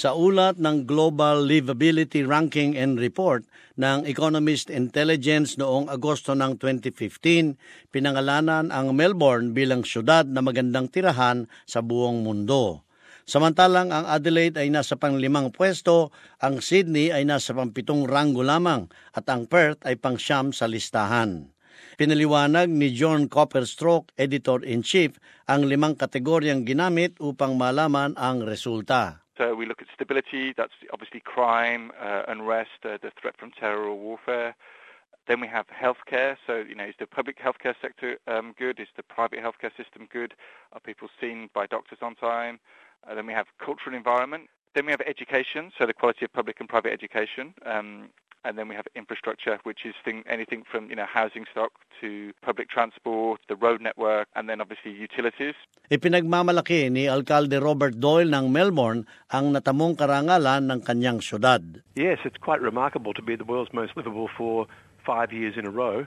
Sa ulat ng Global Livability Ranking and Report ng Economist Intelligence noong Agosto ng 2015, pinangalanan ang Melbourne bilang syudad na magandang tirahan sa buong mundo. Samantalang ang Adelaide ay nasa pang-5 pwesto, ang Sydney ay nasa pang-7 ranggo lamang at ang Perth ay pang-9 sa listahan. Pinaliwanag ni John Copperstroke, Editor-in-Chief, ang 5 kategoryang ginamit upang malaman ang resulta. So we look at stability, that's obviously crime, unrest, the threat from terror or warfare. Then we have healthcare, so, is the public healthcare sector good? Is the private healthcare system good? Are people seen by doctors on time? Then we have cultural environment. Then we have education, so the quality of public and private education. And then we have infrastructure, which is anything from housing stock to public transport, the road network, and then obviously utilities. Ipinagmamalaki ni Alcalde Robert Doyle ng Melbourne ang natamong karangalan ng kanyang syudad. Yes, it's quite remarkable to be the world's most livable for 5 years in a row.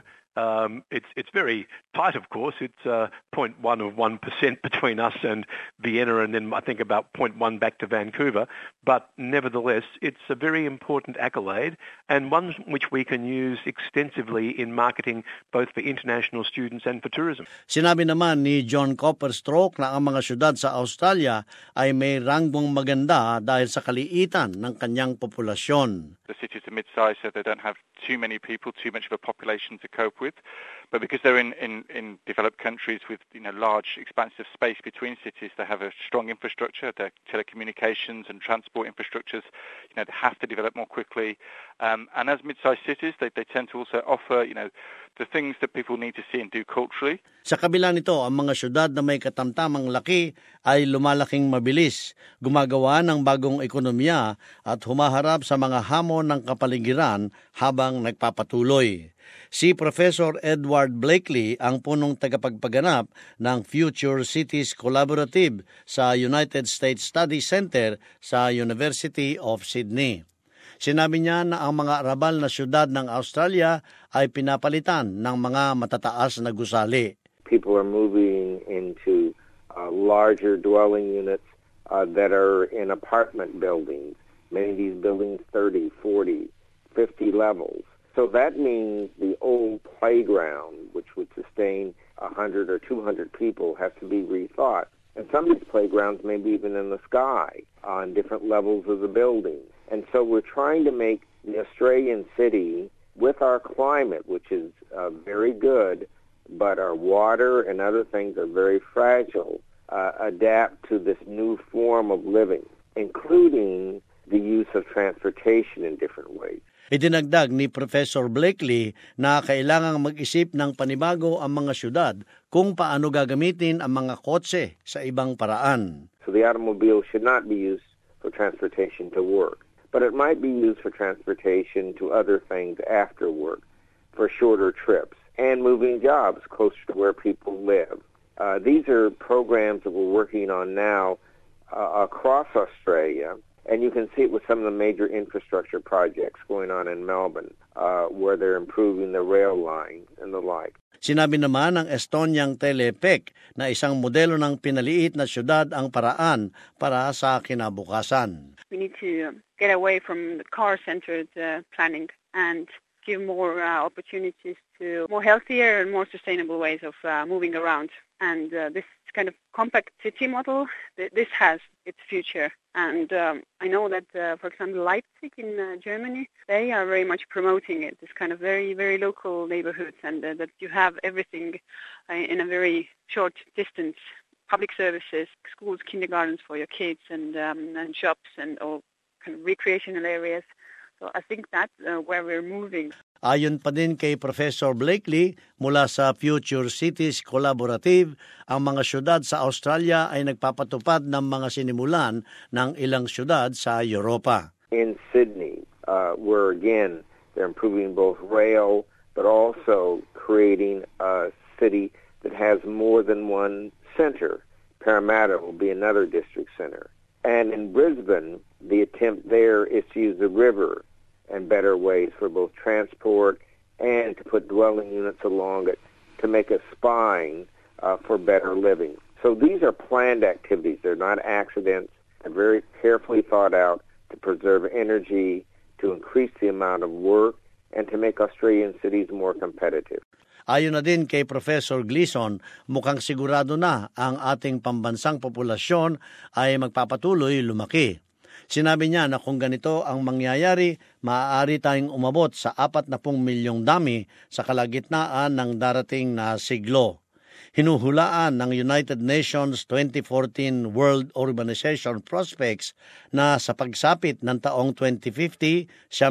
It's very tight, of course. It's 0.1% between us and Vienna, and then I think about 0.1 back to Vancouver. But nevertheless, it's a very important accolade and one which we can use extensively in marketing both for international students and for tourism. Sinabi naman ni John Copperstroke na ang mga syudad sa Australia ay may rangbong maganda dahil sa kaliitan ng kanyang populasyon. The cities are mid-sized, so they don't have too many people, too much of a population to cope with. But because they're in developed countries with large expansive space between cities, they have a strong infrastructure, their telecommunications and transport infrastructures, they have to develop more quickly. And as mid-sized cities, they tend to also offer, the things that people need to see and do culturally. Sa kabila nito, ang mga syudad na may katamtamang laki ay lumalaking mabilis, gumagawa ng bagong ekonomiya at humaharap sa mga hamon ng kapaligiran habang nagpapatuloy. Si Professor Edward Blakely ang punong tagapagpaganap ng Future Cities Collaborative sa United States Study Center sa University of Sydney. Sinabi niya na ang mga arabal na syudad ng Australia ay pinapalitan ng mga matataas na gusali. People are moving into larger dwelling units that are in apartment buildings. Many of these buildings 30, 40, 50 levels. So that means the old playground, which would sustain 100 or 200 people, has to be rethought. And some of these playgrounds may be even in the sky on different levels of the building. And so we're trying to make the Australian city, with our climate, which is very good, but our water and other things are very fragile, adapt to this new form of living, including the use of transportation in different ways. Idinagdag ni Professor Blakely na kailangang mag-isip ng panibago ang mga syudad kung paano gagamitin ang mga kotse sa ibang paraan. So the automobile should not be used for transportation to work, but it might be used for transportation to other things after work, for shorter trips, and moving jobs closer to where people live. These are programs that we're working on now across Australia. And you can see it with some of the major infrastructure projects going on in Melbourne, where they're improving the rail line and the like. Sinabi naman ng Estoniang Telepec na isang modelo ng pinaliit na syudad ang paraan para sa kinabukasan. We need to get away from the car-centered planning and give more opportunities to more healthier and more sustainable ways of moving around. And this kind of compact city model, this has its future. And I know that, for example, Leipzig in Germany, they are very much promoting it, this kind of very, very local neighborhoods, and that you have everything in a very short distance. Public services, schools, kindergartens for your kids, and shops, and all kind of recreational areas. So I think that's where we're moving. Ayon pa din kay Professor Blakely, mula sa Future Cities Collaborative, ang mga syudad sa Australia ay nagpapatupad ng mga sinimulan ng ilang syudad sa Europa. In Sydney, where again, they're improving both rail, but also creating a city that has more than one center. Parramatta will be another district center. And in Brisbane, the attempt there is to use the river and better ways for both transport and to put dwelling units along it to make a spine for better living. So these are planned activities. They're not accidents. They're very carefully thought out to preserve energy, to increase the amount of work, and to make Australian cities more competitive. Ayon na din kay Professor Gleason, mukhang sigurado na ang ating pambansang populasyon ay magpapatuloy lumaki. Sinabi niya na kung ganito ang mangyayari, maaari tayong umabot sa 40 milyong dami sa kalagitnaan ng darating na siglo. Hinuhulaan ng United Nations 2014 World Urbanization Prospects na sa pagsapit ng taong 2050,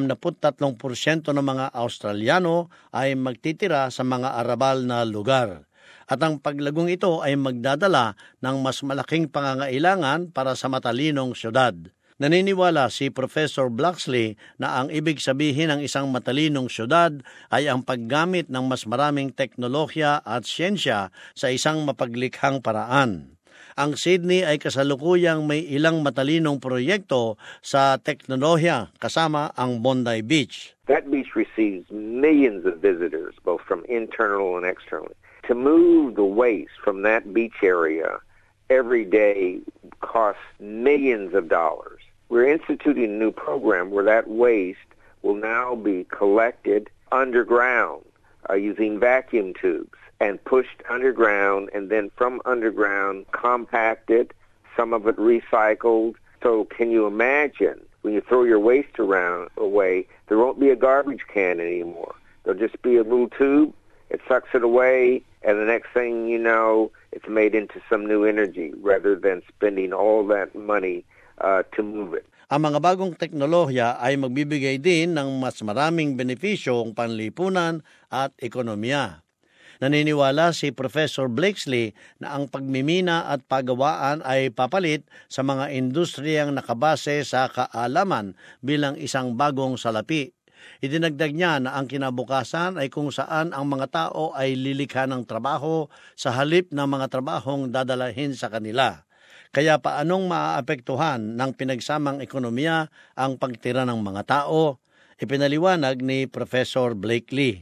73% ng mga Australiano ay magtitira sa mga arabal na lugar. At ang paglagong ito ay magdadala ng mas malaking pangangailangan para sa matalinong syudad. Naniniwala si Professor Blaxley na ang ibig sabihin ng isang matalinong syudad ay ang paggamit ng mas maraming teknolohiya at siyensya sa isang mapaglikhang paraan. Ang Sydney ay kasalukuyang may ilang matalinong proyekto sa teknolohiya kasama ang Bondi Beach. That beach receives millions of visitors, both from internal and external. To move the waste from that beach area every day costs millions of dollars. We're instituting a new program where that waste will now be collected underground using vacuum tubes and pushed underground, and then from underground compacted, some of it recycled. So can you imagine when you throw your waste away, there won't be a garbage can anymore. There'll just be a little tube, it sucks it away, and the next thing you know, it's made into some new energy rather than spending all that money to move it. Ang mga bagong teknolohiya ay magbibigay din ng mas maraming benepisyong panlipunan at ekonomiya. Naniniwala si Professor Blaxley na ang pagmimina at paggawaan ay papalit sa mga industriyang nakabase sa kaalaman bilang isang bagong salapi. Idinagdag niya na ang kinabukasan ay kung saan ang mga tao ay lilikha ng trabaho sa halip ng mga trabahong dadalahin sa kanila. Kaya paanong maaapektuhan ng pinagsamang ekonomiya ang pagtira ng mga tao? Ipinaliwanag ni Professor Blaxley.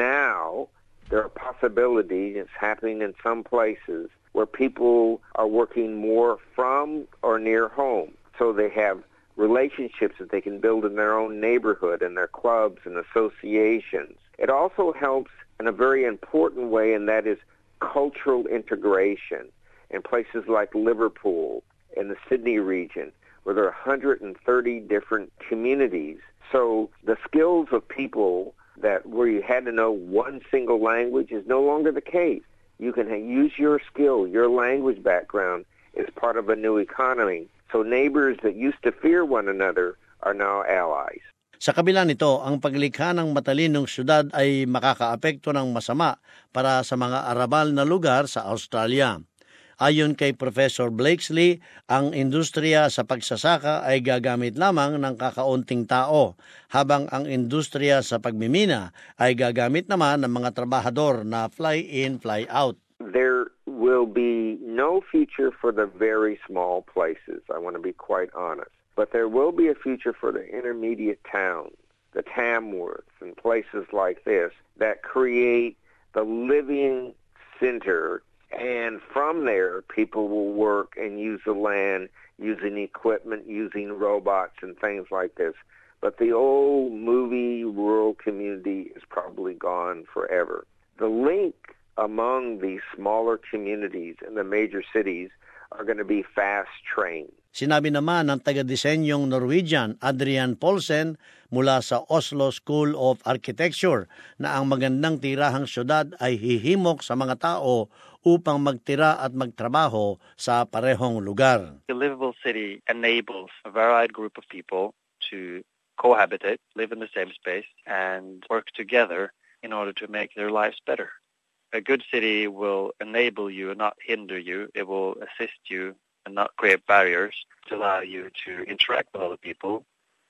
Now, there are possibilities happening in some places where people are working more from or near home. So they have relationships that they can build in their own neighborhood and their clubs and associations. It also helps in a very important way, and that is cultural integration. In places like Liverpool and the Sydney region, where there are 130 different communities. So the skills of people that where you had to know one single language is no longer the case. You can use your skill, your language background as part of a new economy. So neighbors that used to fear one another are now allies. Sa kabila nito, ang paglikha ng matalinong syudad ay makakaapekto ng masama para sa mga arabal na lugar sa Australia. Ayon kay Professor Blaxley, ang industriya sa pagsasaka ay gagamit lamang ng kakaunting tao, habang ang industriya sa pagmimina ay gagamit naman ng mga trabahador na fly-in, fly-out. There will be no future for the very small places, I want to be quite honest. But there will be a future for the intermediate towns, the Tamworths and places like this that create the living center. And from there, people will work and use the land, using equipment, using robots and things like this. But the old movie rural community is probably gone forever. The link among these smaller communities and the major cities are going to be fast trains. Sinabi naman ng taga-disenyong Norwegian Adrian Paulsen mula sa Oslo School of Architecture na ang magandang tirahang syudad ay hihimok sa mga tao upang magtira at magtrabaho sa parehong lugar. A livable city enables a varied group of people to cohabitate, live in the same space, and work together in order to make their lives better. A good city will enable you and not hinder you. It will assist you and not create barriers to allow you to interact with other people,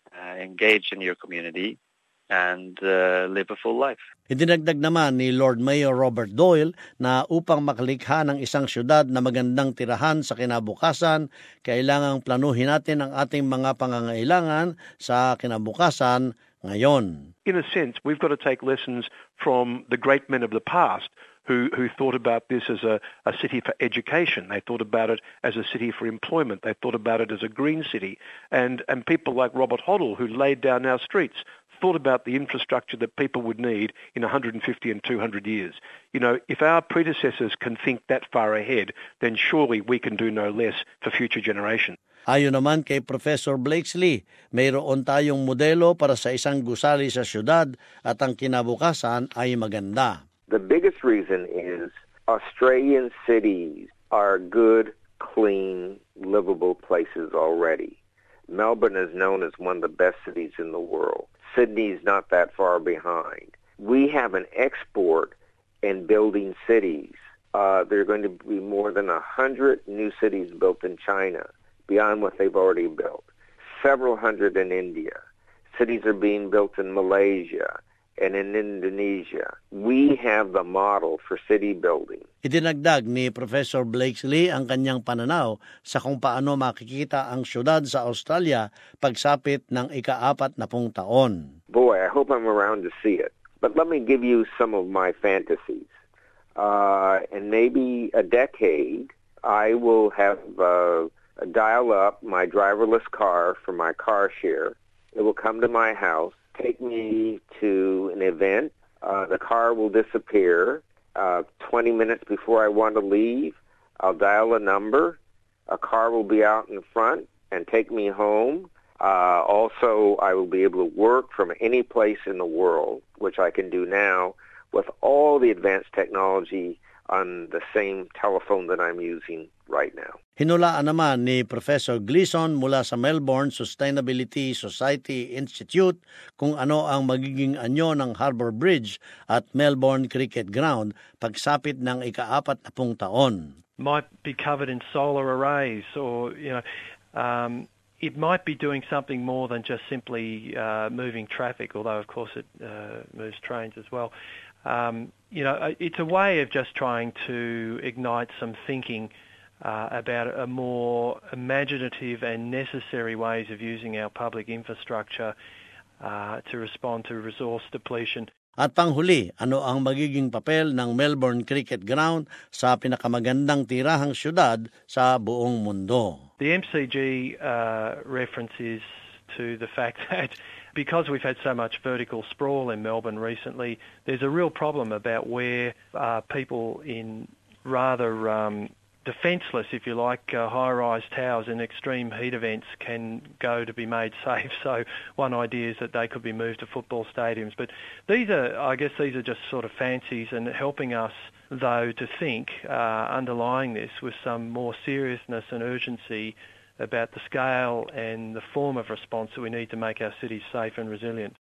engage in your community, and live a full life. Idinagdag naman ni Lord Mayor Robert Doyle na upang makalikha ng isang syudad na magandang tirahan sa kinabukasan, kailangang planuhin natin ang ating mga pangangailangan sa kinabukasan ngayon. In a sense, we've got to take lessons from the great men of the past who thought about this as a city for education. They thought about it as a city for employment. They thought about it as a green city. And people like Robert Hoddle, who laid down our streets, thought about the infrastructure that people would need in 150 and 200 years. You know, if our predecessors can think that far ahead, then surely we can do no less for future generations. Ayon naman kay Professor Blakesley, mayroon tayong modelo para sa isang gusali sa syudad at ang kinabukasan ay maganda. The biggest reason is Australian cities are good, clean, livable places already. Melbourne is known as one of the best cities in the world. Sydney's not that far behind. We have an export in building cities. There are going to be more than 100 new cities built in China, beyond what they've already built. Several hundred in India. Cities are being built in Malaysia and in Indonesia. We have the model for city building. Idinagdag ni Professor Blakesley ang kanyang pananaw sa kung paano makikita ang syudad sa Australia pagsapit ng ika-40 taon. Boy, I hope I'm around to see it. But let me give you some of my fantasies. In maybe a decade, I will have dial up my driverless car for my car share. It will come to my house, take me to an event. The car will disappear. 20 minutes before I want to leave, I'll dial a number. A car will be out in front and take me home. Also, I will be able to work from any place in the world, which I can do now with all the advanced technology on the same telephone that I'm using right now. Hinulaan naman ni Professor Gleason mula sa Melbourne Sustainability Society Institute kung ano ang magiging anyo ng Harbour Bridge at Melbourne Cricket Ground pagsapit ng ika-40 taon. Might be covered in solar arrays or, it might be doing something more than just simply moving traffic, although of course it moves trains as well. It's a way of just trying to ignite some thinking about a more imaginative and necessary ways of using our public infrastructure to respond to resource depletion. At panghuli, ano ang magiging papel ng Melbourne Cricket Ground sa pinakamagandang tirahang syudad sa buong mundo? The MCG references to the fact that because we've had so much vertical sprawl in Melbourne recently, there's a real problem about where people in rather defenceless, if you like, high-rise towers in extreme heat events can go to be made safe. So one idea is that they could be moved to football stadiums. But these are just sort of fancies and helping us, though, to think, underlying this with some more seriousness and urgency about the scale and the form of response that we need to make our cities safe and resilient.